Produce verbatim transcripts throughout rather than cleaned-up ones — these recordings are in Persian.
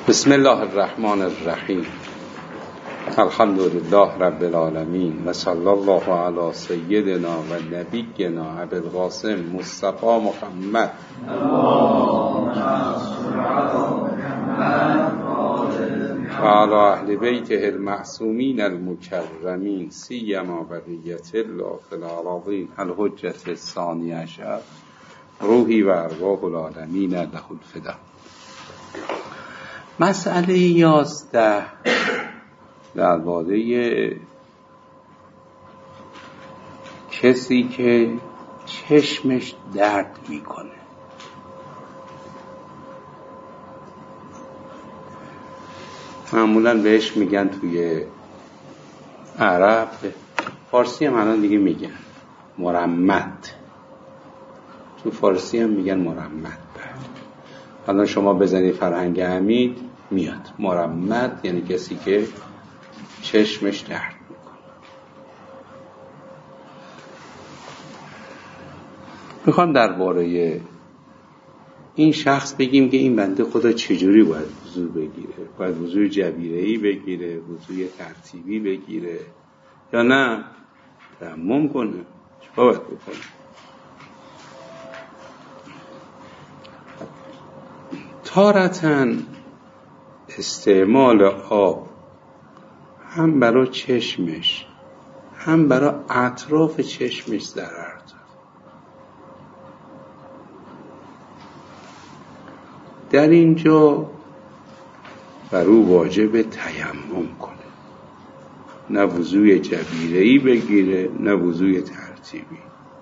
بسم الله الرحمن الرحیم. الحمد لله رب العالمین و صلی الله علی سیدنا و نبینا ابی القاسم مصطفی محمد و علی اهل بیته المعصومین المکرمین سیما بقیت الله فی الارضین الحجة الثانی عشر روحی و ارواح العالمین له الفدا. مسئله یازده درباره کسی که چشمش درد میکنه. معمولا بهش میگن توی عرب، فارسی هم الان دیگه میگن مرمد، تو فارسی هم میگن مرمد. الان شما بزنید فرهنگ حمید میاد مرمد، یعنی کسی که چشمش درد میکنه. میخوام درباره این شخص بگیم که این بنده خدا چجوری باید وضو بگیره. باید وضوی جبیره‌ای بگیره، وضوی ترتیبی بگیره، یا نه تیمم کنه؟ چه باید بکنه؟ تارةً استعمال آب هم برای چشمش هم برای اطراف چشمش ضرر داره. در اینجا بر او واجب تیمم کنه، نه وضوی جبیره‌ای بگیره نه وضوی ترتیبی.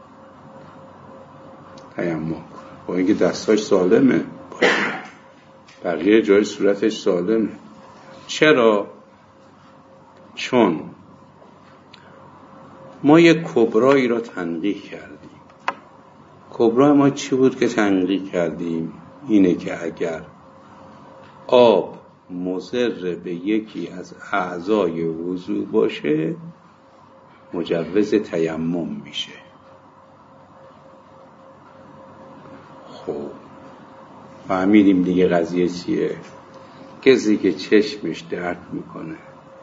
تیمم کنه با اینکه دستاش سالمه، بقیه جای صورتش سالمه. چرا؟ چون ما یک کبرایی را تنقیح کردیم. کبرای ما چی بود که تنقیح کردیم؟ اینه که اگر آب مضر به یکی از اعضای وضو باشه مجوز تیمم میشه. خب فهمیدیم دیگه قضیه چیه. کسی که چشمش درد میکنه،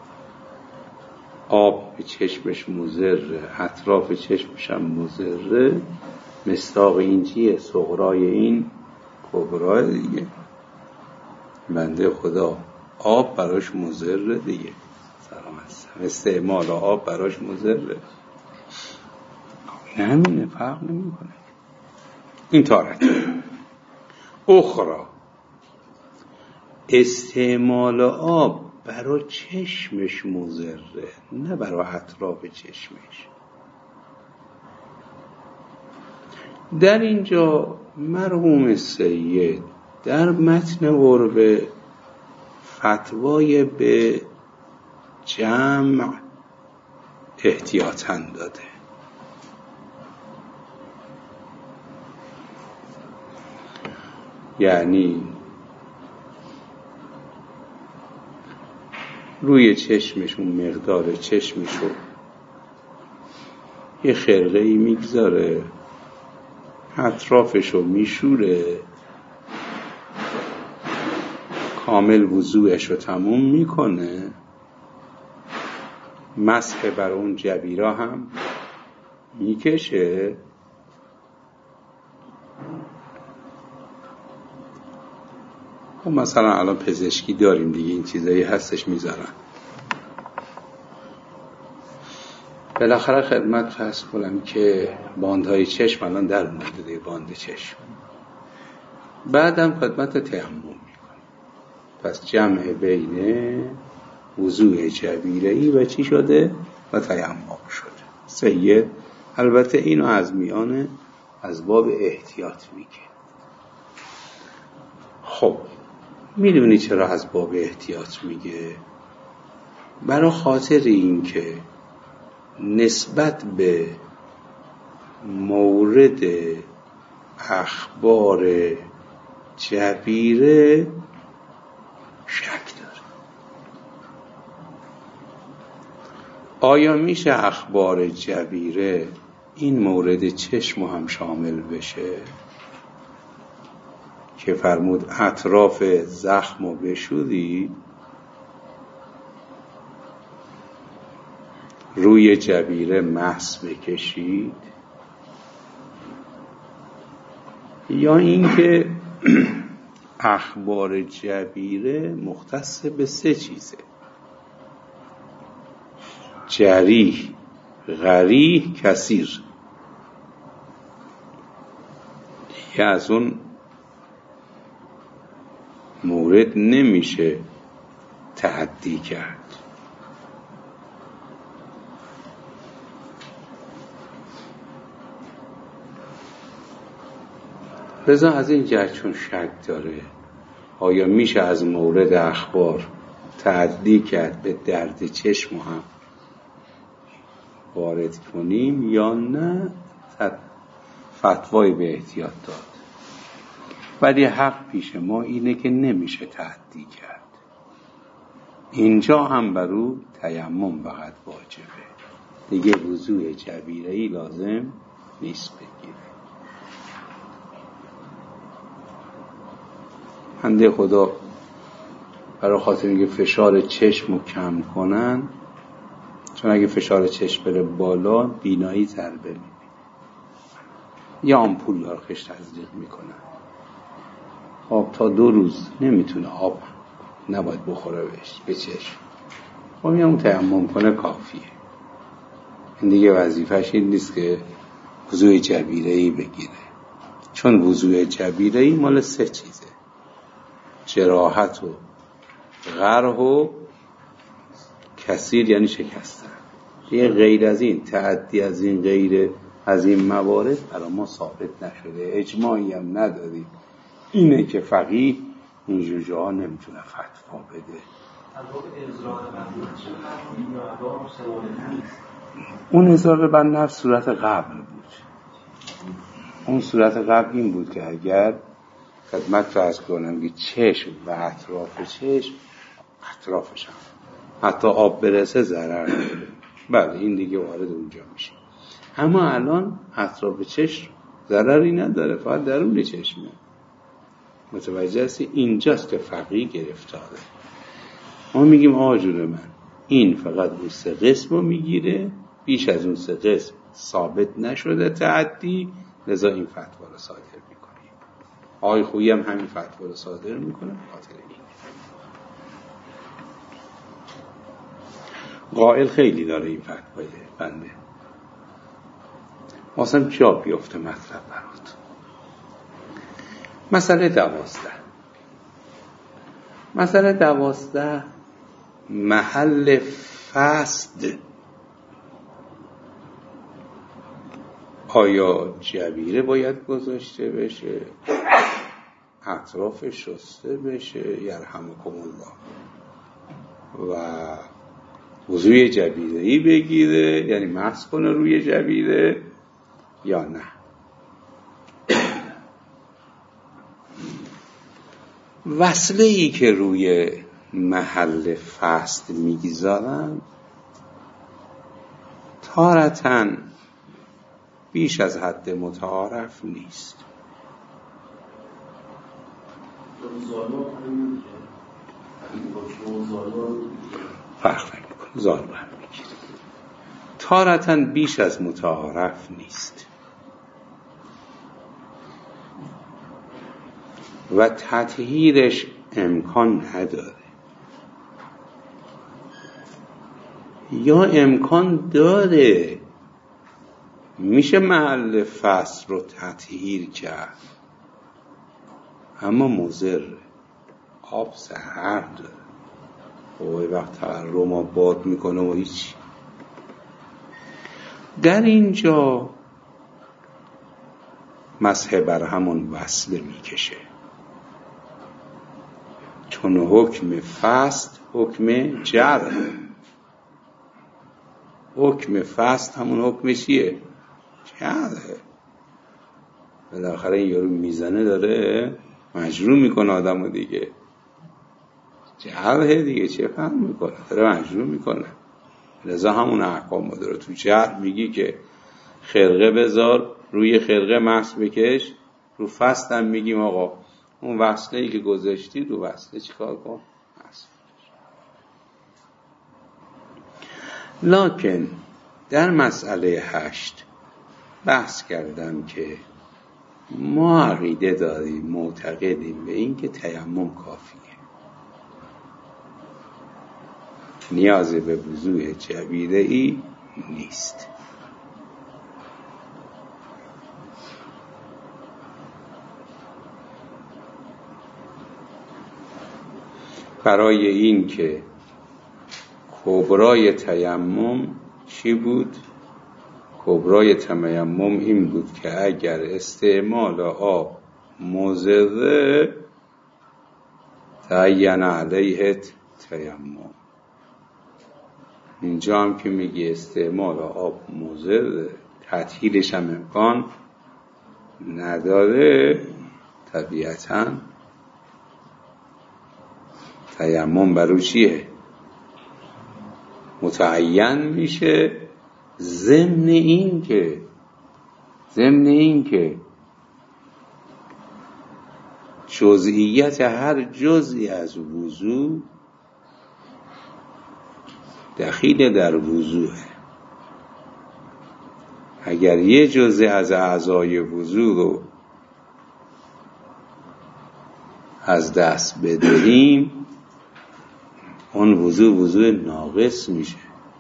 آب به چشمش مضره، اطراف چشمش هم مضره، مصداق این چیه؟ صغرای این کبرای دیگه. بنده خدا آب براش مضره دیگه، سلامت، استعمال آب براش مضره. همینه، فرق نمیکنه. این تارت اخرى استعمال آب برای چشمش مضره، نه برای اطراف چشمش. در اینجا مرحوم سید در متن قربه فتوای به جمع احتیاطاً داده. یعنی روی چشمشون مقدار چشمشو یه خرقه‌ای میگذاره، اطرافشو میشوره، کامل وضوعشو تموم میکنه، مسح بر اون جبیرا هم میکشه. خب مثلا الان پزشکی داریم دیگه، این چیزایی هستش میذارن. بالاخره خدمت فرض کنم که باندهای چشم الان در مورد دیگه باند چشم، بعدم خدمت تیمم میکنه. پس جمع بین وضوء جبیره‌ای و چی شده؟ و تیمم شده. سید البته اینو از میانه از باب احتیاط میگه. خب میدونی چرا از باب احتیاط میگه؟ برای خاطر این که نسبت به مورد اخبار جبیره شک داره. آیا میشه اخبار جبیره این مورد چشم هم شامل بشه؟ که فرمود اطراف زخم رو بشوری، روی جبیره مس بکشید، یا اینکه اخبار جبیره مختص به سه چیزه: جریح، غریح، کثیر. دیگه از اون مورد نمیشه تعدی کرد. رضا از این جهت چون شک داره آیا میشه از مورد اخبار تعدی کرد به درد چشم هم وارد کنیم یا نه، فتوای به احتیاط داد. ولی حق پیش ما اینه که نمیشه تعدی کرد. اینجا هم بر او تیمم فقط واجبه، دیگه وضوء جبیره‌ای لازم نیست بگیره. بنده خدا برای خاطر اینکه فشار چشم رو کم کنن، چون اگه فشار چشم بره بالا بینایی ضربه میبینه، یا آمپول دارخش تزریق میکنن. آب تا دو روز نمیتونه، آب نباید بخوره به چشم. خب میگم اون تیمم کنه کافیه. این دیگه وظیفش این نیست که وضوء جبیره‌ای بگیره، چون وضوء جبیره‌ای مال سه چیزه: جراحت و غرح و کثیر، یعنی شکستن. یه غیر از این تعدی از این غیر از این موارد برای ما ثابت نشده، اجماعی هم نداریم. اینه که فقیه اینجور جاها نمیتونه فتوا بده. اون اضرار بر نفس صورت قبل بود. اون صورت قبل این بود که اگر خدمت فرض کنم که چشم و اطراف چشم، اطرافش هم حتی آب برسه ضرر نداره، بله این دیگه وارد اونجا میشه. اما الان اطراف چشم ضرری نداره، فقط درون چشمه. متوجه هستی؟ اینجاست که فقیه گرفتاره. ما میگیم آقا جون من، این فقط اون سه قسم رو میگیره، بیش از اون سه قسم ثابت نشده تعدی، لذا این فتوا رو صادر میکنیم. آقای خویی هم همین فتوا رو صادر میکنه. خاطر این قائل خیلی داره این فتوای بنده. واسم جا بیفته مطلب برات. مسئله دوازده. مسئله دوازده محل فسد. آیا جبیره باید گذاشته بشه، اطراف شسته بشه، یرحمکم الله، و وضوء جبیره‌ای بگیره، یعنی مسح کنه روی جبیره، یا نه؟ وصله‌ای که روی محل فسد میگذارن تارةً بیش از حد متعارف نیست. فرق نمی‌کنه، زانو هم میگیره. تارةً بیش از متعارف نیست و تطهیرش امکان نداره، یا امکان داره، میشه محل فسد رو تطهیر کرد، اما مضر، آب زهر داره، اوه وقت تحرم آباد میکنه و هیچ. در اینجا مسح بر همون وصله میکشه، چون حکم فسد حکم جرح. حکم فسد همون حکم چیه؟ جرحه. بالاخره این یارو میزنه داره مجروح میکنه آدمو دیگه، جرحه دیگه، چه فهم میکنه؟ داره مجروح میکنه. لذا همون احکام داره. تو جرح میگی که خرقه بذار، روی خرقه مسح بکش، رو فسد هم میگیم آقا اون وصله‌ای که گذاشتی رو وصله چیکار کن؟ هست. لکن در مسئله هشت بحث کردم که ما عقیده داریم، معتقدیم به این که تیمم کافیه، نیازی به وضوء جبیره‌ای نیست. برای این که کبرای تیمم چی بود؟ کبرای تیمم این بود که اگر استعمال آب مضر تعین علیه تیمم. اینجا هم که میگه استعمال آب مضر، تطهیرش هم امکان نداره، طبیعتاً تیمم برای چیه؟ متعین میشه ضمن این که ضمن این که جزئیت هر جزئی از وضو دخیل در وضوه. اگر یه جزء از اعضای وضو رو از دست بدهیم اون وضو وضو ناقص میشه.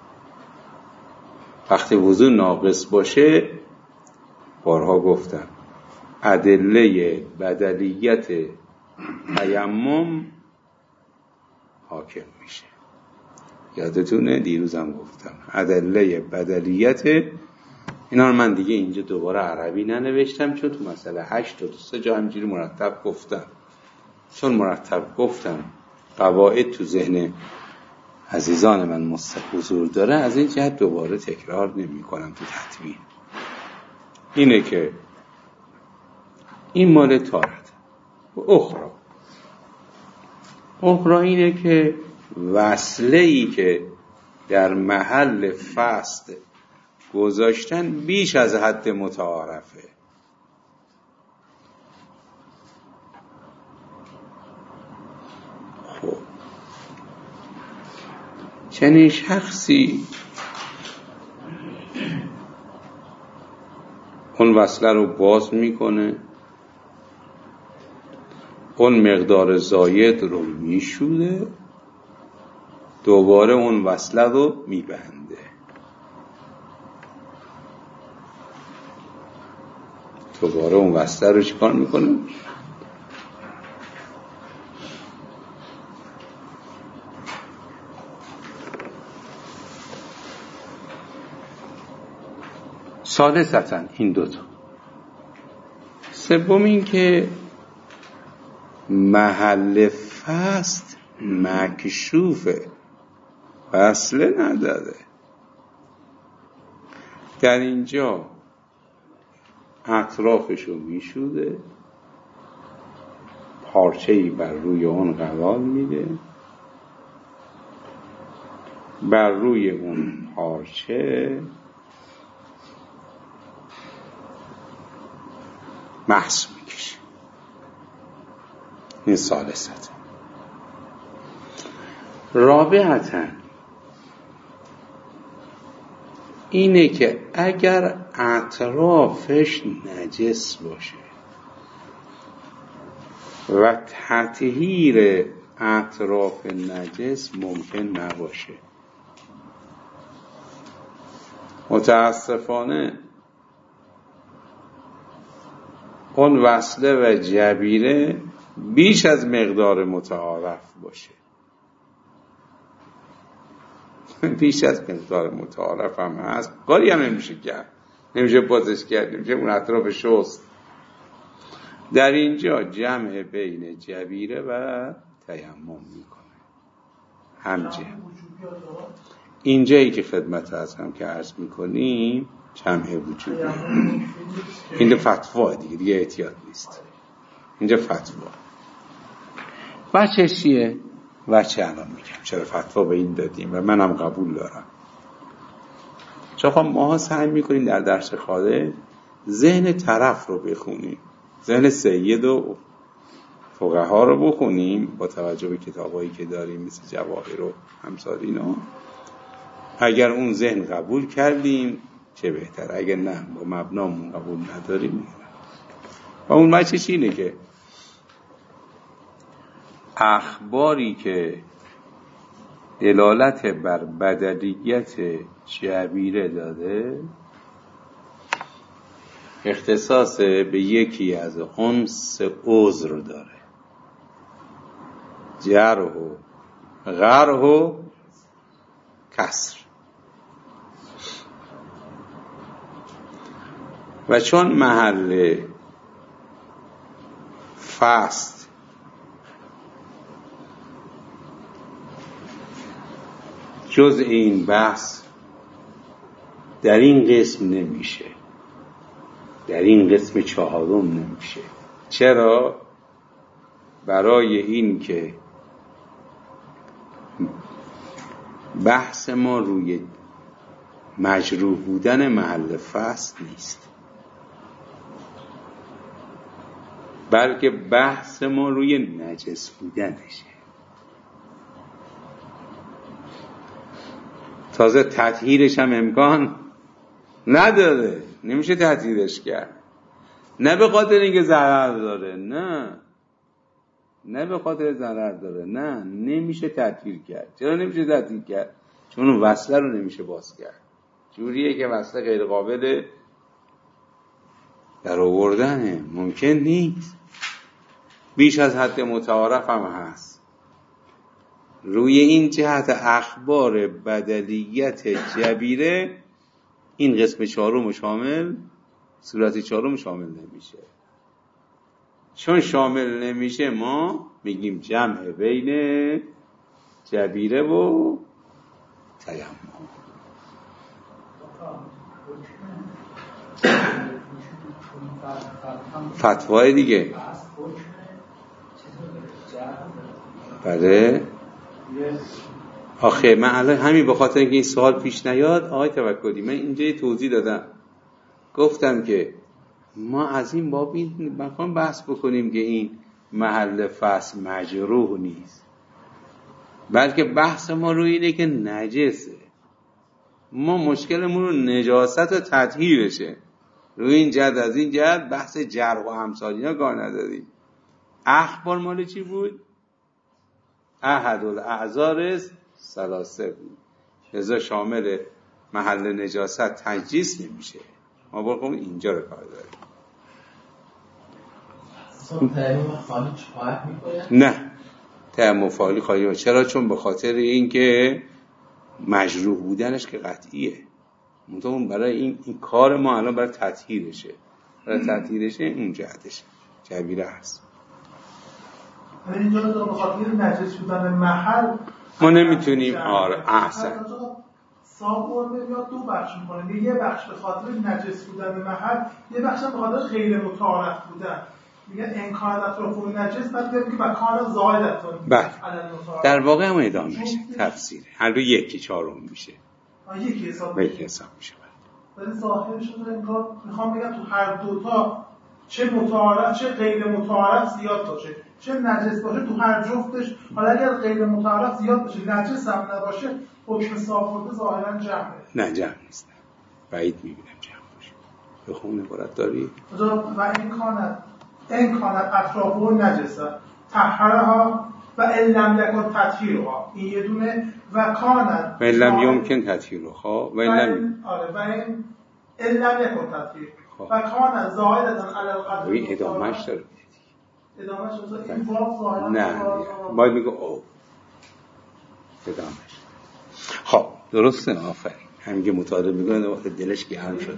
وقتی وضو ناقص باشه، بارها گفتم، ادله بدلیت تیمم حاکم میشه. یادتونه دیروزم گفتم ادله بدلیت، اینا رو من دیگه اینجا دوباره عربی ننوشتم چون تو مسئله هشت تا سه جا همجوری مرتب گفتم. چون مرتب گفتم قواعد تو ذهن عزیزان من حضور داره، از این جهت دوباره تکرار نمی کنم تو تطبیق. اینه که این مال تارت. اخرى اخرى اینه که وصله ای که در محل فصل گذاشتن بیش از حد متعارفه. خب چنین شخصی اون وصله رو باز میکنه، اون مقدار زاید رو میشوره، دوباره اون وصله رو میبنده. دوباره اون وصله رو چیکار میکنه؟ ثالثاً این دوتا. سوم این که محل فصل مکشوفه، وصله نداره. در اینجا اطرافشو میشوده، پارچه‌ای بر روی اون قرار میده، بر روی اون پارچه محس میکشه. این ثالثت. رابعتاً اینه که اگر اطرافش نجس باشه و تطهیر اطراف نجس ممکن نباشه، متاسفانه اون وصله و جبیره بیش از مقدار متعارف باشه، بیش از مقدار متعارف هم هست، کاری هم نمیشه کرد، نمیشه بازش کرد، نمیشه اون اطراف شست. در اینجا جمع بین جبیره و تیمم میکنه همجه. اینجایی که خدمت هستم که عرض میکنیم جمع وجوبی، این فتوا دیگه دیگه احتیاط نیست، اینجا فتوا. بچه چیه؟ بچه الان میگم چرا فتوا به این دادیم و منم قبول دارم. چون ما سعی میکنیم در درس خارج ذهن طرف رو بخونیم، ذهن سید و فقها رو بخونیم با توجه به کتابایی که داریم مثل جواهر و امثال اینا، اگر اون ذهن قبول کردیم چه بهتر، اگر نه با مبنامون قبول نداریم. و اون مچش اینه که اخباری که دلالت بر بدلیت جبیره داده اختصاص به یکی از خمس عذر داره، جرح و غرح و کسر. و چون محل فست جز این بحث در این قسم نمیشه، در این قسم چهارم نمیشه. چرا؟ برای این که بحث ما روی مجروح بودن محل فست نیست، بلکه بحث ما روی نجس بودنشه. تازه تطهیرش هم امکان نداره، نمیشه تطهیرش کرد. نه به خاطر اینکه ضرر داره، نه نه به خاطر ضرر داره، نه نمیشه تطهیر کرد. چرا نمیشه تطهیر کرد؟ چون اون وصله رو نمیشه باز کرد. جوریه که وصله غیر قابل در آوردنه، ممکن نیست. بیش از حد متعارف هم هست. روی این جهت اخبار بدلیت جبیره این قسم چهارم شامل، صورت چهارم شامل نمیشه. چون شامل نمیشه ما میگیم جمع بین جبیره و تیمم. فتوای دیگه بله. آخه من الان همین به خاطر اینکه این سوال پیش نیاد آقای توکلی، من اینجا یه توضیح دادم، گفتم که ما از این باب این مقام بحث بکنیم که این محل فصل مجروح نیست، بلکه بحث ما روی اینه که نجسه. ما مشکلمون رو نجاست و تطهیرشه. روی این جهت از این جهت بحث جرح و امثال اینا کار نداریم. اخبار مال چی بود؟ احد الاعذار ثلاثه بود، لذا شامل محل نجاست تنجیس نمیشه. ما باقیم اینجا رو کار داریم. تیمم خالی خواهد میکنه؟ نه، تیمم خالی خواهد میکنه. چرا؟ چون به خاطر این که مجروح بودنش که قطعیه. منطقه برای این, این کار ما الان برای تطهیرشه، برای تطهیرشه این جهتشه جبیره هست. اینجا رو به خاطر نجس بودن محل ما نمیتونیم. آره احسن. صاحب میاد دو بخش میکنه، یه بخش به خاطر نجس بودن محل، یه بخش به خاطر غیر متعارف بودن. میگه انکار اطراف نجس، بعد میگه که مکان زائدتون. بله. در واقع هم ادامه میشه تفسیر. هر دو یکی چهارم میشه. آ یکی حساب میشه. یکی حساب میشه. ولی ظاهرش رو انکار میخوام بگم تو هر دو تا چه متعارف چه غیر متعارف زیاد باشه، چه نجس باشه تو هر جفتش. حالا اگر غیر متعارف زیاد باشه نجس هم نباشه حکم صافورده ظاهرا جمعه. نه جمع نیست، بعید میبینم جمع باشه. به خون عبارت داری؟ و این کانت این کانت اطراف و نجسه طهرها و علم یکن تطهیرها، این یه دونه. و کانت و علم یمکن تطهیرها و علم آره و این علم یکن تطهیر و کانت زائدتن علی القدر. این ادامهش داره. ادامهش این باب ظاهرا نه باید میگه او ادامهش. خب درسته، آفرین. همینگه مطالعه میکنه وقت دلش گرم شده.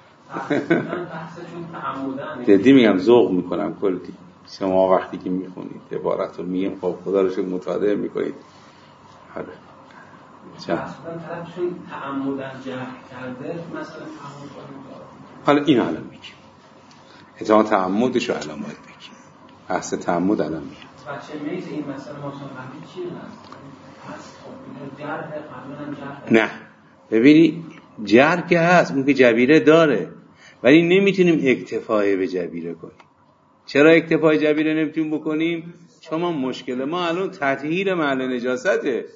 جدی میگم ذوق میکنم کلی. شما وقتی که میخونید عبارت رو میگیم خب خدا رو شکر مطالعه میکنید. حالا اصلا طرفشون تعمدن جرح کرده مثلا تعمد حالا این الان میگیم اتمام تعمدش رو الان باید بگیم. بحث تعمد الان میاد. بچه میز این مثلا ما قبلی چی هست؟ جرح قبلا هم جرح نه ببینی جرح که هست، اون که جبیره داره، ولی نمیتونیم اکتفای به جبیره کنیم. چرا اکتفای جبیره نمیتونیم بکنیم؟ شما مشکل ما الان تطهیر محل نجاسته.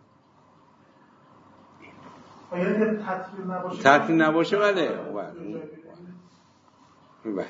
تطهیر نباشه بله بله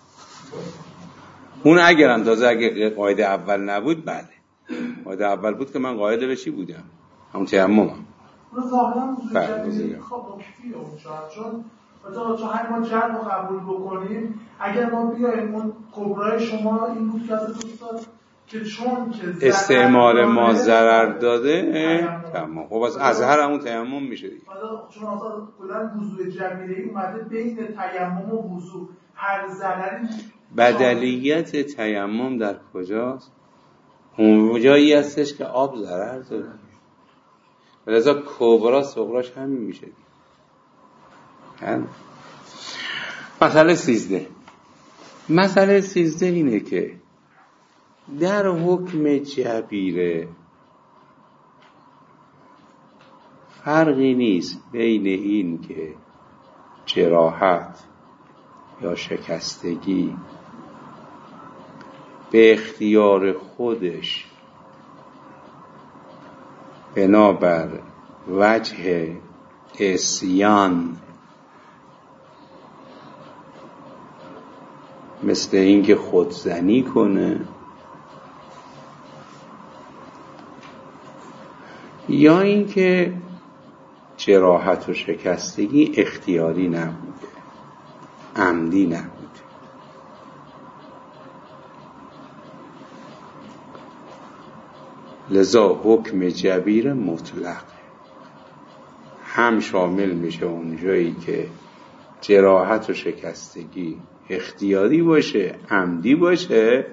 اون اگرم تازه اگه قاعده اول نبود بله قاعده اول بود که من قاعده به چی بودم؟ همون تیممم. ظاهرا بله خب نکتیه اون شاید چون چون هر ما جرم رو قبول بکنیم اگر ما بیاییم اون کبرای شما این بود که از دوستان که چون که استعمال ما ضرر داده تمام خب از اظهر همون تیمم میشه دیگه. چون اصلا کلا وضوء جبیره‌ای اومده بین تیمم و وضوء هر ضرری بدلیت تیمم در کجاست؟ اون جایی هستش که آب ضرر داره لذا کبرا صغراش همین میشه. مسئله سیزده مسئله سیزده اینه که در حکم جبیره فرقی نیست بین این که جراحت یا شکستگی به اختیار خودش بنابر وجه عصیان مثل اینکه خودزنی کنه یا اینکه جراحت و شکستگی اختیاری نبوده عمدی نبوده. لذا حکم جبیر مطلق هم شامل میشه اونجایی که جراحت و شکستگی اختیاری باشه عمدی باشه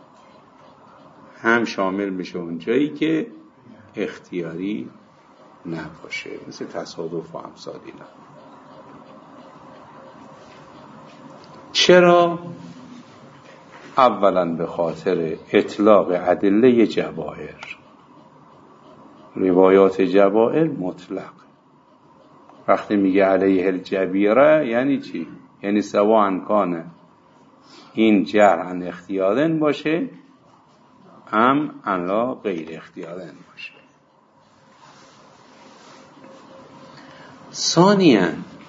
هم شامل میشه اونجایی که اختیاری نباشه مثل تصادف و امثال اینا. چرا؟ اولا به خاطر اطلاق ادله جبائر. روایات جبائر مطلق وقتی میگه علیه الجبیره یعنی چی؟ یعنی سواء کانه این جرحن اختیارن باشه هم الا غیر اختیارن باشه. ثانیاً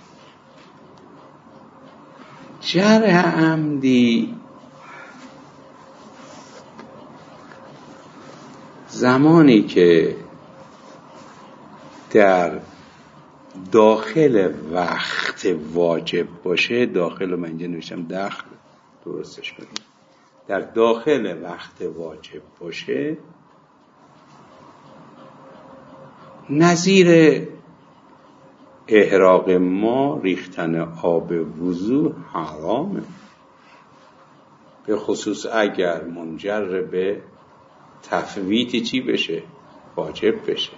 جرح عمدی زمانی که در داخل وقت واجب باشه داخل من اینجا نوشتم داخل درستش کنیم در داخل وقت واجب باشه نظیر احراق ما ریختن آب وضو حرامه به خصوص اگر منجر به تفویت چی بشه واجب بشه.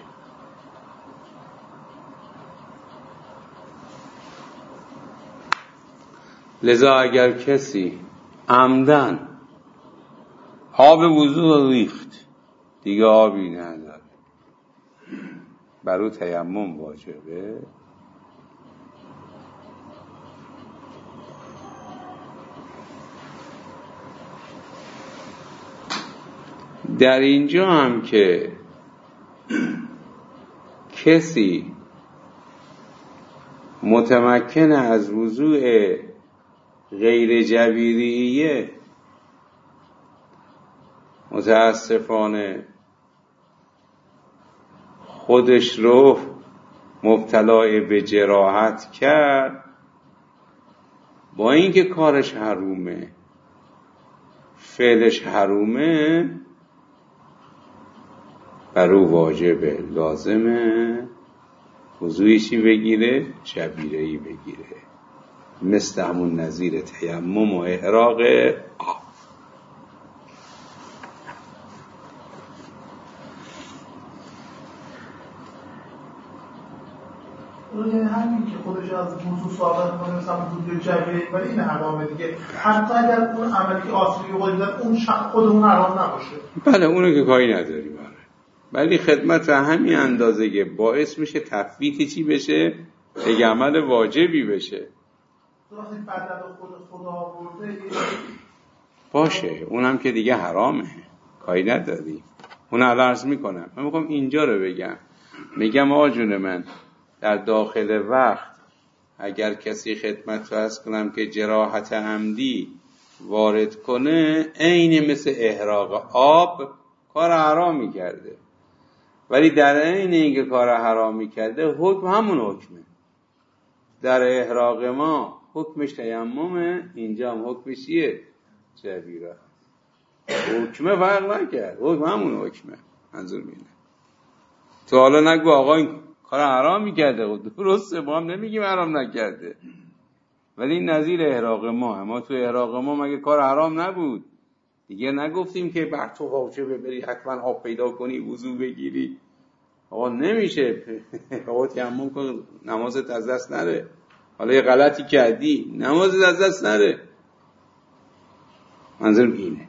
لذا اگر کسی عمدن آب وضو ریخت دیگه آبی نداره برای تیمم واجبه در اینجا هم که کسی متمکن از وضوء غیر جبیریه متاسفانه خودش رو مبتلا به جراحت کرد با اینکه کارش حرومه فعلش حرومه برو واجبه لازمه وضوعی چی بگیره جبیره‌ای بگیره مثل همون نظیر تیمم و احراق آب. یعنی همین که خودش از وضو ثابت کنه مثلا وضو جبیره‌ای ولی این حرامه دیگه حتی اگر اون عملی که آسیبی قول اون خود اون حرام نباشه بله اونو که کاری نداریم ولی خدمت همین اندازه که باعث میشه تفویت چی بشه یک عمل واجبی بشه. وقتی بدل خود خدا آورده باشه اونم که دیگه حرامه، کاری نداری. اون الان عرض میکنم، من میخوام اینجا رو بگم. میگم آقا جون من، در داخل وقت اگر کسی خدمت رو عرض کنم که جراحت عمدی وارد کنه، عین مثل احراق آب کار حرامی کرده، ولی در عین اینکه کار حرامی کرده حکم همون حکمه. در احراق ما حکمش تیممه، اینجا هم حکمش چیه؟ جبیره. حکمه فرق نکرد، حکم همون حکمه. منظور اینه تو حالا نگو آقا این کار حرام میکرده، درسته ما هم نمیگیم حرام نکرده، ولی این نظیر احراق ما. اما تو احراق ما مگه کار حرام نبود؟ دیگه نگفتیم که بر تو واجبه بری حتما آب پیدا کنی وضو بگیری. آقا نمیشه آقا تیمم کن نمازت از دست نره، حالا یه غلطی کردی نمازت از دست نره. منظورم اینه.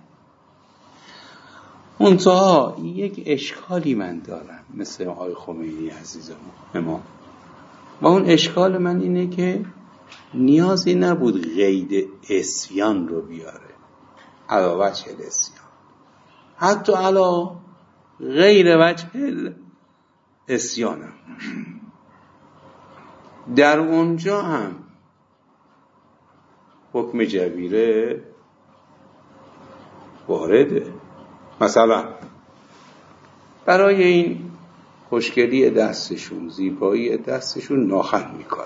منتها یک اشکالی من دارم مثل آقای خمینی عزیزم امام، و اون اشکال من اینه که نیازی نبود قید عصیان رو بیاره علی وجه العصیان، حتی علی غیر وجه العصیان هم در اونجا هم حکم جبیره وارده. مثلا برای این خوشگلی دستشون، زیبایی دستشون ناخن میکنن.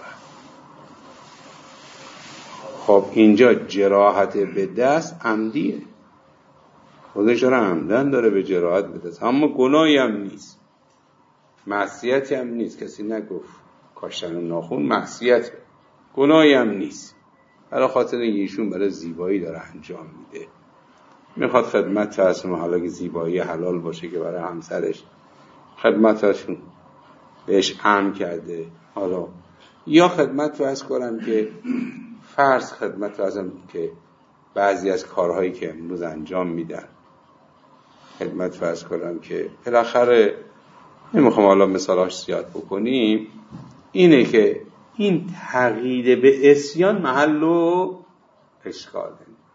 خب اینجا جراحت به دست عمدیه، خودش را عمدن داره به جراحت به دست، اما گناهی هم نیست، معصیتی هم نیست. کسی نگفت کاشتن ناخن معصیت، گناهی هم نیست. برای خاطر ایشون برای زیبایی داره انجام میده، میخواد خدمت فرسون، حالا که زیبایی حلال باشه که برای همسرش خدمتشون بهش امر کرده. حالا یا خدمت فرض کنم که فرض خدمت فرضم که بعضی از کارهایی که امروز انجام میدن، خدمت فرض کنم که بالاخره نمیخوام حالا مثالاش زیاد بکنیم، اینه که این تقیید به عصیان محل و اشکاله.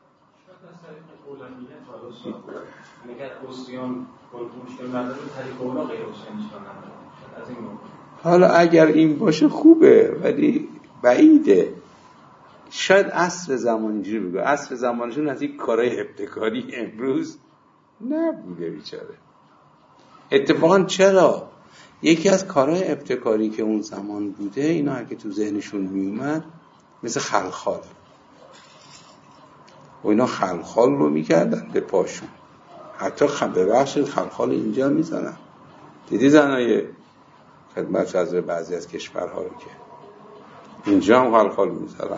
اگر عصیان مشکل نداره طریق اونا غیر عصیان نداره. حالا اگر این باشه خوبه، ولی بعیده. شاید عصر زمان اینجوری بگو، عصر زمانشون از این کارهای ابتکاری امروز نبوده بیچاره. اتفاقا چرا؟ یکی از کارهای ابتکاری که اون زمان بوده، اینا اگه تو ذهنشون میومد، مثل خلخال و اینا خلخال رو میکردن به پاشون، حتی ببخشید خلخال اینجا میزنن. دیدی زنای خدمت از بعضی از کشورها رو که اینجا هم خلخال میزنن،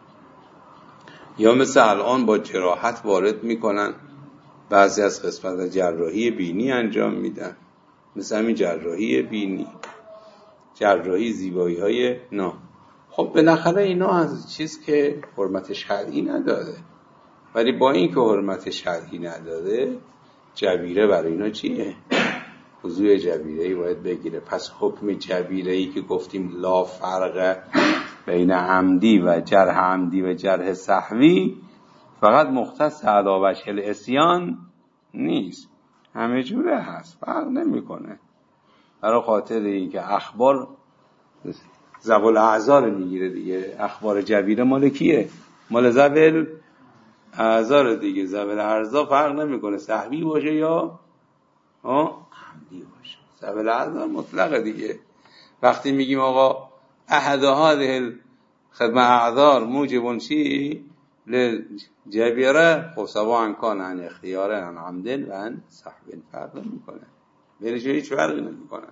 یا مثل الان با جراحت وارد میکنن، بعضی از قسمت جراحی بینی انجام میدن، مثل همین جراحی بینی، جراحی زیبایی های نه. خب بالاخره اینا از چیز که حرمت شرعی نداره، ولی با این که حرمت شرعی نداره، جبیره برای اینا چیه؟ وضوء جبیره‌ای باید بگیره. پس حکم جبیره‌ای که گفتیم لا فرق بین عمدی و جرح عمدی و جرح سهوی، فقط مختص علی وجه العصیان نیست، همه جوره هست، فرق نمیکنه. برای خاطر اینکه اخبار ذوال اعضا میگیره دیگه. اخبار جبیره مال کیه؟ مال ذوال اعضا دیگه. ذوال اعضا فرق نمیکنه سهوی باشه یا ها عمدی باشه. ذوال اعضا مطلقه دیگه. وقتی میگیم آقا احد هذه خدمه اعذار موجب چی لجبیره، خب سواء کان عن اختیار عن عمد و عن سهو، فرق نمیکنه، بینش هیچ فرقی نمیکنه.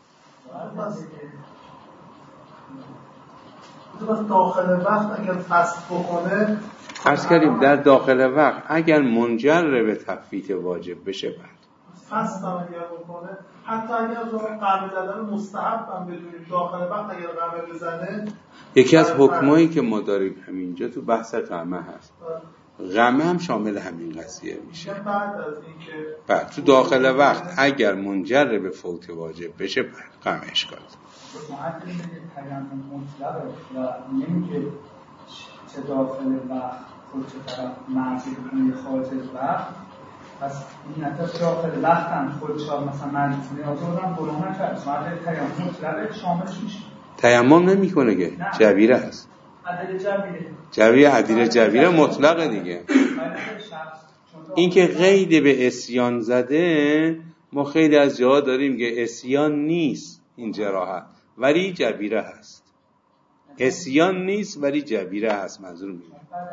بس داخل وقت اگر فست بکنه، عرض کردیم در داخل وقت اگر منجر به تفویت واجب بشه، بعد فست هم اگر بکنه، حتی اگر قرمه زدن مستحب هم بدونیم داخل وقت اگر قرمه بزنه، یکی از حکمایی که ما داریم همینجا تو بحث قرمه هست. قرمه هم شامل همین قضیه میشه. بعد از اینکه بعد تو داخل وقت اگر منجر به فوت واجب بشه، بعد قرمه اشکال معلم میگه تیمم مطلقه و نمیگه چه داخل وقت خود چه طرف مرزی بکنه یه خارج از وقت، پس این نتیجه داخل وقت هم خود شاد مثلا مرزی نیاز رو هم برون نکرد مرد تیمم مطلقه شاملش میشه. تیمم نمیکنه که جبیره هست. عدل جبیره جبیره عدل جبیره مطلقه دیگه. این که قید به عصیان زده، ما خیلی از جاها داریم که عصیان نیست این جراحت ولی جبیره هست. عصیان نیست ولی جبیره هست. منظور میگم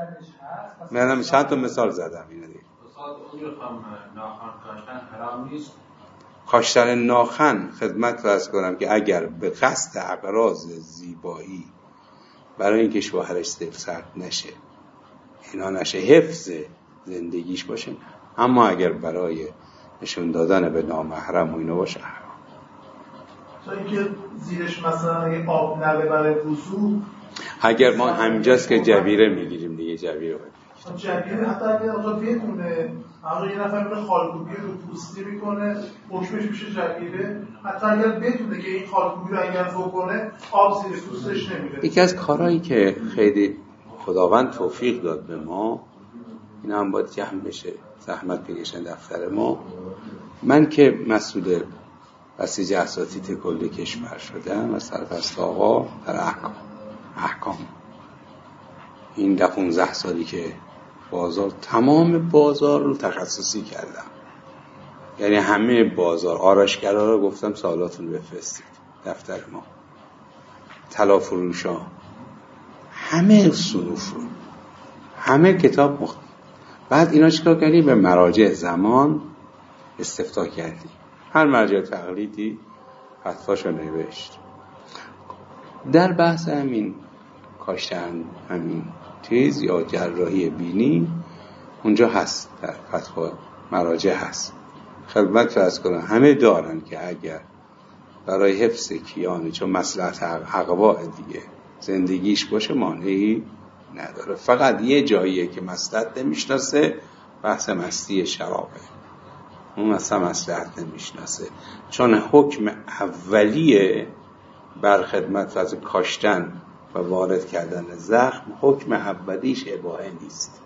منم چند تا مثال زدم اینو دیگه. استاد اون میخوام ناخن کاشتن حرام نیست. کاشتن ناخن خدمت عرض کنم که اگر به قصد اغراض زیبایی برای اینکه شوهرش دل سرد نشه اینا نشه حفظ زندگیش باشه، اما اگر برای نشون دادن به نامحرم و اینو باشه حرام. تا اینکه زیرش مثلا اگه آب نره برای وضو، اگر ما همینجاست که جبیره میگیریم دیگه. جبیره باید جبیره حتی اگر آتا بدونه اما یه نفر میره خالکوبی رو پوستی میکنه حکمش میشه جبیره، حتی اگر بدونه که این خالکوبی رو اگر بکنه آب زیر پوستش نمیره. یکی از کارهایی که خیلی خداوند توفیق داد به ما، این هم باید جمع بشه زحمت بکشن دفتر ما. من که مسئول بسیج اساتید کل کشور شدم و سرپرست آقا در احکام احکام این ده پونزده سالی که بازار تمام بازار رو تخصصی کردم، یعنی همه بازار آرایشگرا رو گفتم سوالاتون بفرستید دفتر ما، طلا فروشا، همه صنوف رو، همه کتاب مختلف. بعد اینا چیکار کردی؟ به مراجع زمان استفتاء کردی، هر مرجع تقلیدی فتواشو نوشت. در بحث همین کاشتن همین چیز یا جراحی بینی اونجا هست، در فتوا مراجع هست. خدمت فرض کنم همه دارن که اگر برای حفظ کیانه چون مصلحت اقوا دیگه زندگیش باشه مانعی نداره. فقط یه جاییه که مصلحت نمیشناسه، بحث مستی شرابه، اون اصلا مصلحت نمیشناسه، چون حکم اولیه بر خدمت فرض کاشتن و وارد کردن زخم حکم اولیش اباحه نیست.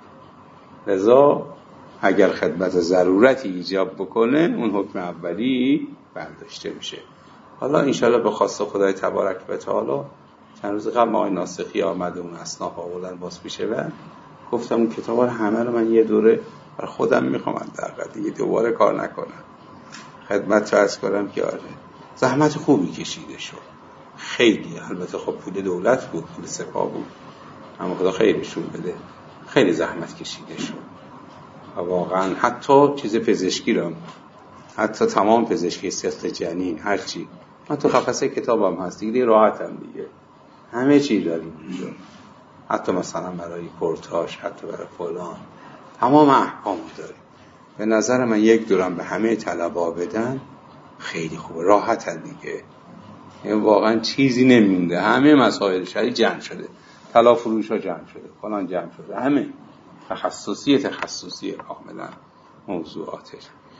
لذا اگر خدمت ضرورتی ایجاب بکنه اون حکم اولی برداشته میشه. حالا انشالله به خواست خدای تبارک و تعالی چند روز قبل آقای ناسخی آمده اون اصناف آوردن باز پیشه و گفتم اون کتاب رو همه رو من یه دوره بر خودم میخوام در دیگه دوباره کار نکنم. خدمت فرض کنم که آره زحمت خوبی کشیده شد، خیلی. البته خب پول دولت بود، پول سپاه بود، اما خدا خیرشون بده، خیلی زحمت کشیده شد و واقعا حتی چیز پزشکی رو، حتی تمام پزشکی سخت جنین هرچی من تو قفسه کتابم هست دیگه، راحتم دیگه، همه چی داریم اینجا، حتی مثلا برای پورتاژ، حتی برای فلان، تمام احکام داریم. به نظر من یک دورم به همه طلبا بدن خیلی خوبه، راحتن دیگه، یعنی واقعا چیزی نمیمونده، همه مسائل شریع جمع شده، طلا فروش ها جمع شده، فلان جمع شده، همه تخصصی تخصصی کاملا موضوعاتش.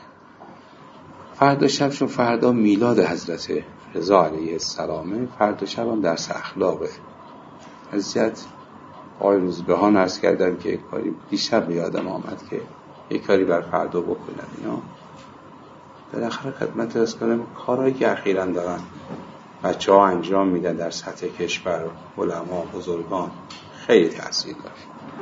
فردا شب چون فردا میلاد حضرت رضا علیه السلامه، فردا شب هم درس اخلاقه. حضرت آقای روزبهان عرض کردم که کاری دیشب یادم آمد که یک کاری بر فردا بکنن اینا. بالاخره خدمت عرض کنم کارهایی که اخیراً دارن بچه ها انجام میدن در سطح کشور، علما، بزرگان، خیلی تأثیر داره.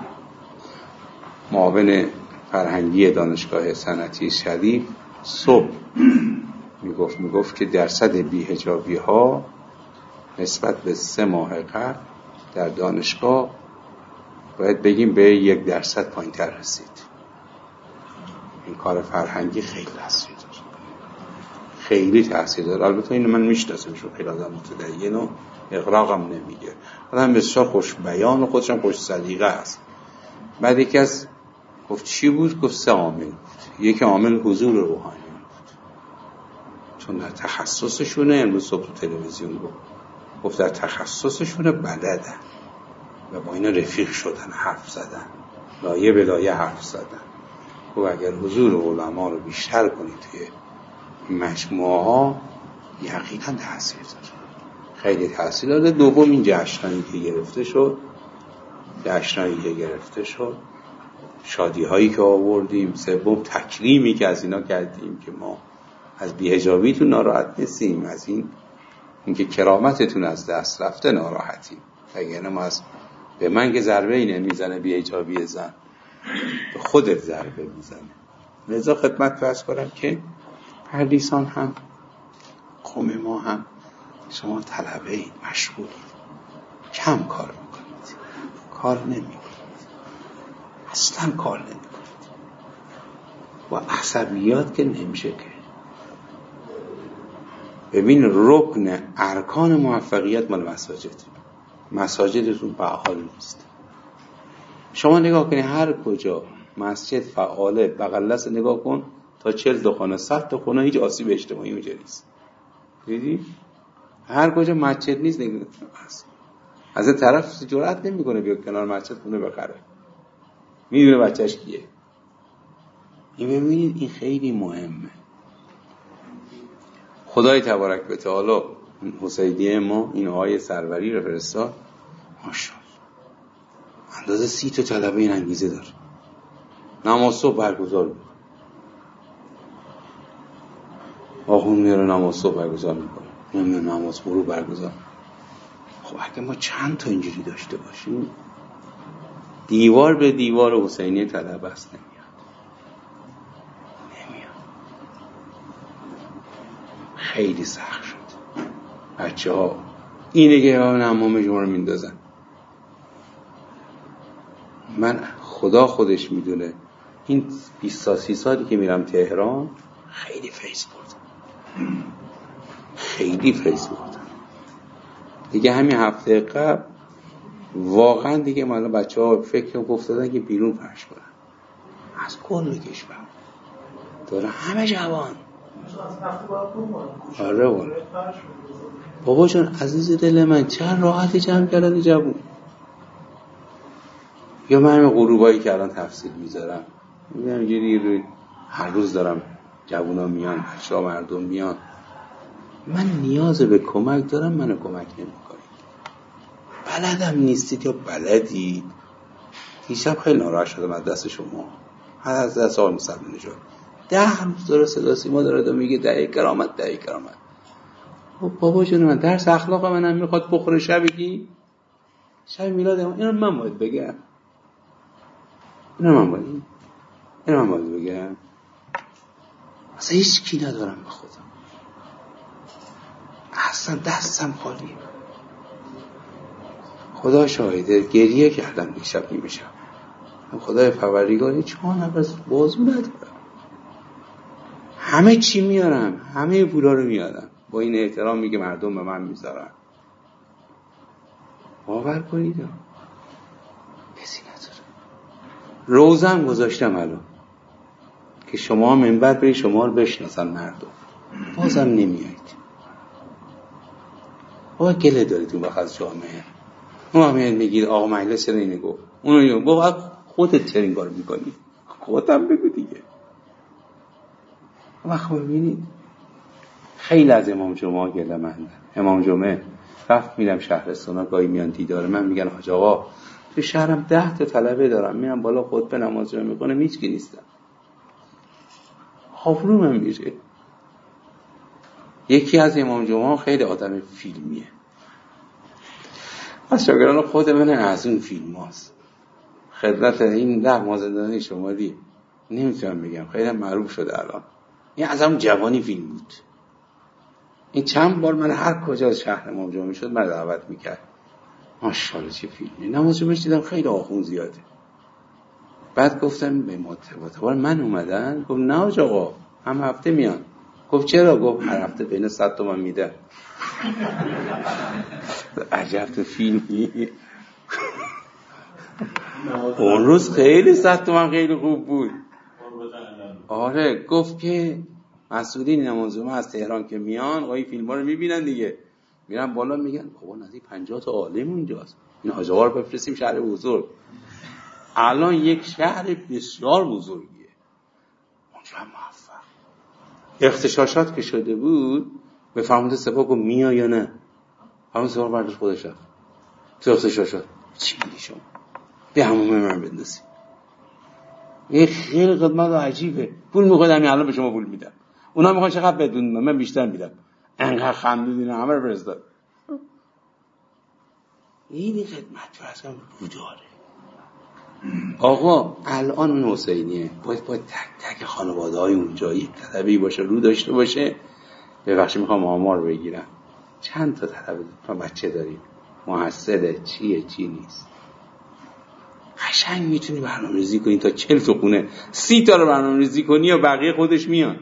معاون فرهنگی دانشگاه صنعتی شریف صبح میگفت میگفت که درصد بی‌حجابی ها نسبت به سه ماه قبل در دانشگاه باید بگیم به یک درصد پایین تر رسید. این کار فرهنگی خیلی تأثیر داره، خیلی تأثیر داره. البته اینو من میشناسم، چون خیلی آدم متدین و اغراقم نمیگه، آدم بسیار خوش بیان و خودش هم خوش سلیقه است. بعد یکی از گفت چی بود؟ گفت سه عامل بود. یکی عامل حضور روحانی بود، چون در تخصصشونه. امروز صبح تو تلویزیون گفت گفت در تخصصشونه بلدن و با اینا رفیق شدن، حرف زدن، لایه به لایه حرف زدن. و اگر حضور علما رو بیشتر کنید توی این مجموعه ها یقینا تأثیر داره، خیلی تأثیر داره. دوم این جشنایی که گرفته شد جشنایی که گرفته شد، شادی هایی که آوردیم، سوم تکریمی که از اینا کردیم که ما از بی‌حجابیتون ناراحت نیستیم، از این اینکه کرامتتون از دست رفته ناراحتیم. اگه ما از به من که ضربه ای نمیزنه بی‌حجابی زن، به خودت ضربه میزنه. لذا خدمت فرض کنم که پردیسان هم قوم ما هم شما طلبه اید، مشغولید، کم کار میکنید، کار نمیکنید، اصلا کار نمیکنید. با عصبیات که نمیشه که. ببین رکن ارکان موفقیت مال مساجد، مساجدتون فعال نیست. شما نگاه کنید هر کجا مسجد فعاله، بغل دست نگاه کن تا چهل تا خانه، صد تا خانه، هیچ آسیب اجتماعی اونجا نیست. دیدی؟ هر کجا مسجد نیست نگاه هست. از این طرف جرئت نمیکنه بیاد کنار مسجد خونه بخره. میدونه بچه‌ش کیه. این ببینید این خیلی مهمه. خدای تبارک و تعالی حسینیه ما این آیه سروری رو فرستاد، ماشاءالله اندازه سی تا طلبه این انگیزه داره. نماز صبح برگزار بود، آخون میاره نماز صبح برگزار میکنه، نمیدونه نماز غروب برگزار. خب اگه ما چند تا اینجوری داشته باشیم، دیوار به دیوار حسینیه طلبه است نمیاد نمیاد خیلی سخت شد. بچه ها اینه که نمام شما رو میندازن. من خدا خودش میدونه این بیست تا سی سالی که میرم تهران خیلی فیض بردم، خیلی فیض بردم. دیگه همین هفته قبل واقعا دیگه من بچه ها فکر افتادن که بیرون پخش کنن از کل کشور داره همه جوان. آره والا بابا جان عزیز دل من چند راحتی جمع کردن جوون. یا من همین غروبایی که الان تفصیل میذارم میگم یه دیگه هر روز دارم جوونا میان، بچه‌ها مردم میان، من نیاز به کمک دارم، منو کمک نمی‌کنید. بلدم نیستید یا بلدید. دیشب خیلی ناراحت شدم از دست شما، از دست آقای مصطفی نژاد. ده روز داره صدا سیما داره میگه دعی کرامت دعی کرامت. بابا جون من درس اخلاق منم میخواد بخوره شبگی، شب میلاد اینو من باید بگم، اینو من باید اینو من باید بگم. اصلا هیچ کی ندارم به خودم، اصلا دستم خالیه. خدا شاهده گریه کردم دیشب نیمه شب. خدای پروردگاری چون نفس بازو ندارم، همه چی میارم، همه پولا رو میارم، با این احترامی که مردم به من میذارن. باور کنید کسی نداره. روزم گذاشتم الان که شما منبر برید شما رو بشناسن مردم، بازم نمیایید. بابا گله دارید اون وقت از جامعه. اون همه میگید آقا مجلس چرا اینو گفت اونو اینو بابا خودت چرا این کارو میکنی؟ خودم بگو دیگه. وقت ببینید خیلی از امام جمعه گله مندن. امام جمعه رفت میرم شهرستانا گاهی میان دیدار من، میگن حاج آقا تو شهرم ده تا طلبه دارم، میرم بالا خطبه نماز رو میکنم، هیچ کی نیستم. آبروم هم میره. یکی از امام جمعه خیلی آدم فیلمیه، از شاگردان خود من از اون فیلم هاست. خدمت این ده مازندرانی شمالی نمیتونم بگم، خیلی معروف شده الان. این از اون جوانی فیلم بود. این چند بار من هر کجا از شهر امام جمعه شد من دعوت میکرد. ماشاءالله چه فیلمی. نماز جمعه دیدم خیلی آخون زیاده. بعد گفتم به متواتر من اومدن، گفت نه حاج آقا هم هفته میان. گفت چرا؟ گفت هر هفته بین صد تومن میدن. عجب تو فیلمی. اون روز خیلی صد تومن خیلی خوب بود. آره گفت که مسئولین نماز جمعه از تهران که میان آقای فیلم ها رو میبینن دیگه، میرن بالا میگن بابا نزدیک پنجاه تا عالم اونجاست، این حاج آقا رو بفرستیم شهر بزرگ. الان یک شهر بسیار بزرگیه اونجا هم موفق. اختشاشات که شده بود به فرمانده سپاه گفت میای یا نه، فرمانده سپاه برداشت خودش رفت تو اختشاشات. چی میگی شما؟ به هموم من بندازی. این خیلی خدمت عجیبه. پول میخواد همین الان به شما پول میدم. اونا میخوان چقدر بدون من بیشتر میدم. انقدر خندیدین همه رو فرستاد. این خدمت رو اصلا رو داره. آقا الان اون حسینیه باید باید تک تک خانواده های اونجا یک طلبی باشه رو داشته باشه. ببخشید میخوام آمار بگیرم چند تا طلبه تا بچه داریم، محصله چیه چی نیست. قشنگ میتونی برنامه‌ریزی کنی تا چهل تا خونه سی تا رو برنامه‌ریزی کنی و بقیه خودش میان.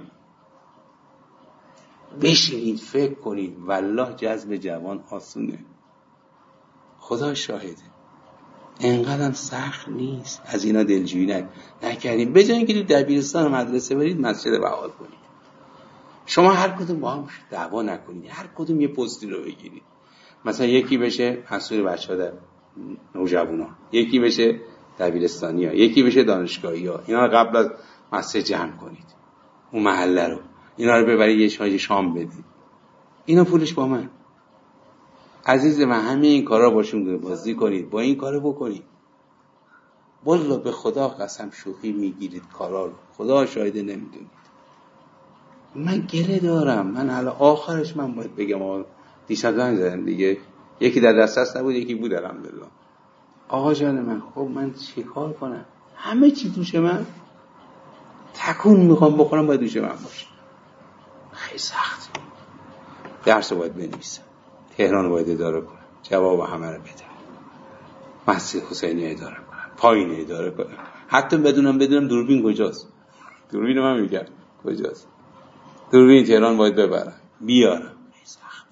بشینید فکر کنید والله جذب جوان آسونه. خدا شاهده اینقدر سخت نیست. از اینا دلجویی نکردیم. به جای اینکه تو دبیرستان و مدرسه برید مسجد بحال کنید. شما هر کدوم با هم دعوا نکنید، هر کدوم یه پستی رو بگیرید. مثلا یکی بشه مسئول بچه‌ها در نوجوانا، یکی بشه دبیرستانی‌ها، یکی بشه دانشگاهی‌ها. اینا رو قبل از مسجد جمع کنید. اون محله رو اینا رو ببرید یه چای شام بدید. اینا پولش با من. عزیز من همه این کارا باشون بازی کنید، با این کارو بکنید. والله به خدا قسم شوخی میگیرید کارا رو. خدا شاهده نمیدونید. من گله دارم. من حالا آخرش من باید بگم آقا دیشب زنگ زدم دیگه. یکی در دسترس نبود، یکی بود الحمدلله. آقا جان من خب من چی کار کنم؟ همه چی دوش من. تکون میخوام بخورم باید دوش من باشه. خیلی سخت. درس باید بنویسم. تهران باید اداره کنم. جواب همه رو بدم. مسجد حسینی اداره کنم. پایین اداره کنم. حتی بدونم بدونم دوربین کجاست. دوربین من میگم کجاست. دوربین تهران باید ببرم. بیارم. خیلی سخت.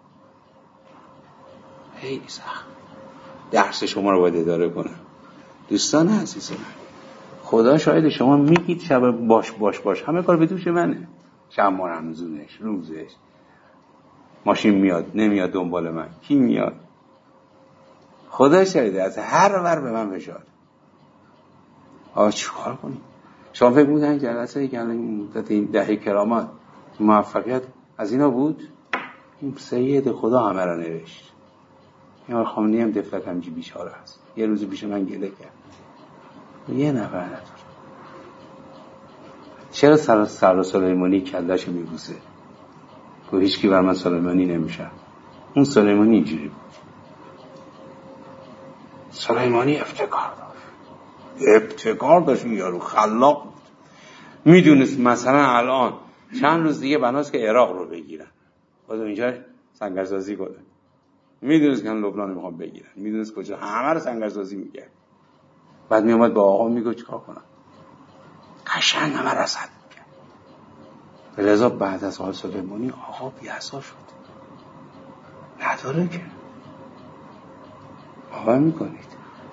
خیلی سخت. درس شما رو باید اداره کنم. دوستان عزیز من خدا شاید شما میگید شب باش باش باش همه کار به دوش منه. شب رمزونش روزش ماشین میاد نمیاد دنبال من کی میاد. خدا شاید از هر ور به من فشار. آقا چیکار کنیم؟ شما فکر می‌کنید جلسه که الان مدت این دهه کرامت موفقیت از اینا بود؟ این سید خدا همه را نوشت. این خامنه‌ای هم دفعه همجی بیچاره است. یه روز پیش من گله کرد. یه نفر نداره. چرا سر سر سلیمانی کله‌شو میبوسه؟ که هیچ کی بر من سلیمانی نمیشه. اون سلیمانی اینجوری بود. سلیمانی افتکار داشت. ابتکار داشت این یارو خلاق بود. میدونست مثلا الان چند روز دیگه بناست که عراق رو بگیرن. باید اینجا سنگرسازی کنه. میدونست که لبنان میخوام بگیرن. میدونست کجا همه رو سنگرسازی میگه. بعد میومد با آقا میگه چیکار کنم. قشنگ همه رصد میکرد. رضا بعد از آقای سلیمانی آقا بی‌عصا شد. نداره که. باور میکنید.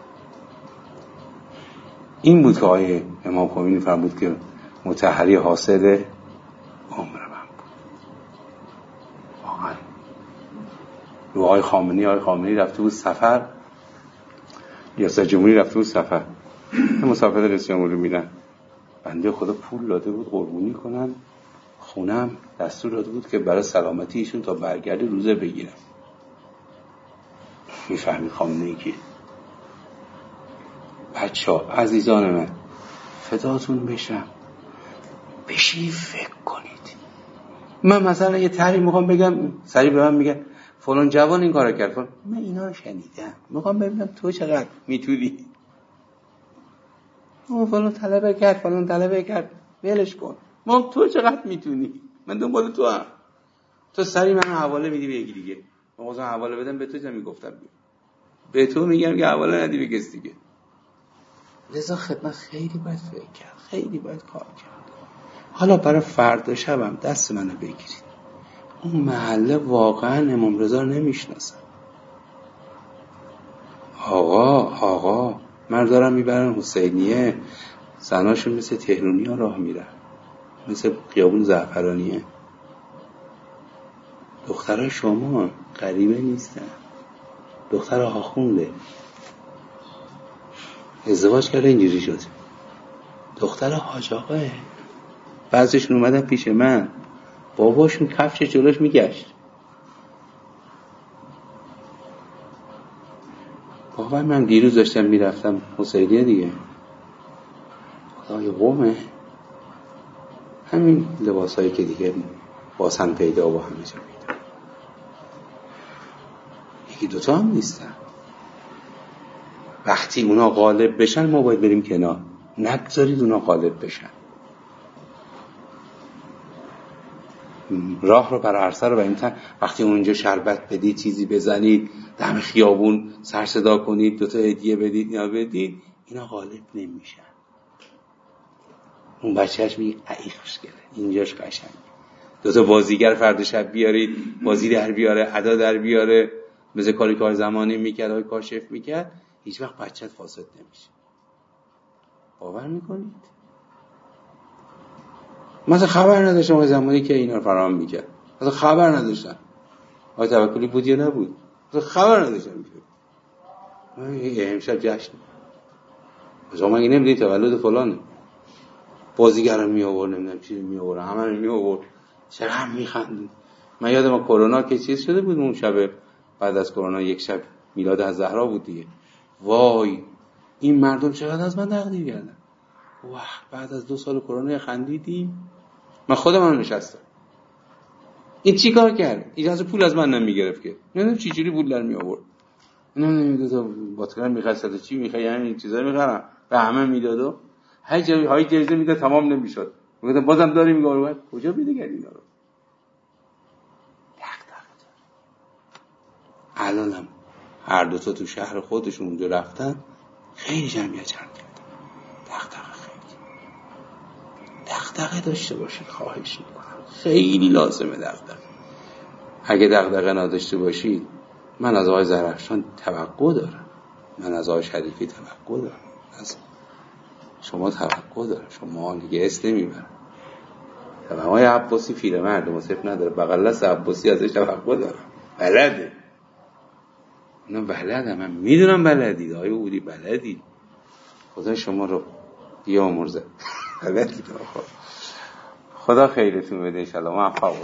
این بود که آقای امام خمینی فرمود که مطهری حاصل عمر من بود. واقعا. رو آقای خامنه‌ای آقای خامنه‌ای رفته بود سفر. ریاست جمهوری رفته بود سفر. مسافرت رئیس جمهوری میرن. بنده خدا پول داده بود قربونی کنن. خونم دستور داده بود که برای سلامتی ایشون تا برگردی روزه بگیرم. میفهمید خامنه‌ای که بچه‌ها عزیزان من فداتون بشم بشی فکر کنید. من مثلا یه طرحی میخوام بگم سریع به من میگن فلان جوان این کارو کرد فلان. من اینا رو شنیدم میخوام ببینم تو چقدر میتونی. اون فلان طلبه کرد فلان طلبه کرد ولش کن. ما تو چقدر میتونی. من دنبال تو هم. تو سریع من حواله میدی به یکی دیگه. من واسه حواله بدم به تو چه میگفتم به تو میگم که حواله ندی به کسی دیگه. لذا خدمت خیلی باید فکر کرد. خیلی باید کار کرد. حالا برای فردا شبم دست منو بگیرید. اون محله واقعا امام رضا رو نمیشناسن. آقا آقا من دارم میبرن حسینیه زناشون مثل تهرونی ها راه میرن مثل خیابون زعفرانیه. دخترها شما غریبه نیستن. دختر آخونده ازدواج کرده اینجوری شد. دختر حاج آقاه بعضیشون اومدن پیش من باباشون کفش جلوش میگشت. واقعا من دیروز داشتم میرفتم حسینیه دیگه، خدای قومه همین لباسایی که دیگه باسن پیدا و همه جا پیدا، یکی دوتا هم نیستن. وقتی اونا غالب بشن ما باید بریم کنار، نگذارید اونا غالب بشن. راه رو بر عرصه رو بریم، وقتی اونجا شربت بدید، چیزی بزنید، دم خیابون سر صدا کنید، دوتا هدیه بدید یا بدید، اینا غالب نمیشن. اون بچهش میگه ای خوشگله، اینجاش قشنگه. دوتا بازیگر فرد شب بیارید، بازی در بیاره، ادا در بیاره، مثل کاری کار زمانی میکرد، های کاشف میکرد، هیچ وقت بچه‌ت فاسد نمیشه. باور میکنید؟ مثلا خبر نداشتم اون زمانی که اینا رو فراهم میکرد، مثلا خبر نداشتم آقای توکلی بود یا نبود، مثلا خبر نداشتم میشه امشب جشن مثلا ما اینه میدید تولد فلانه، بازیگران می آورد، نمیدونم چی می آورد، همه رو می آورد، چرا هم میخندید. من یادم کرونا که چیز شده بود، اون شب بعد از کرونا یک شب میلاد از زهرا بود دیگه، وای این مردم چقدر از من تقدیر کردن، واه بعد از دو سال کرونا خندیدیم. من خودم هم نشستم، این چی کار کرد؟ اجازه پول از من نمیگرفت که، نمیدونم چی جوری پول در می آورد، نمیدونم دو تا باتقن میخواست چی میخوای، همین چیزا میخرم به همه میداد، هر جایی های جایزه میده تمام نمیشد، میگفتم بازم داری میگه کجا میده اینا رو. دق دق الانم هر دو تا تو شهر خودشون اونجا رفتن، خیلی جمعیت جمع کردن. دق دق خیلی دغدغه داشته باشید، خواهش میکنم، خیلی لازمه دغدغه. اگه دغدغه نداشته باشید، من از آقای زرافشان توقع دارم، من از آقای شریفی توقع دارم، از شما توقع دارم، شما دیگه اس نمیبرم. آقای عباسی پیرمرد مصرف نداره، بغلس عباسی ازش توقع دارم، بلده، اینا بلده، من میدونم بلدید آقای عودی، بلدید، خدا شما رو بیامرزه، بلدید. خدا خیرتون بده ان شاء الله. موفق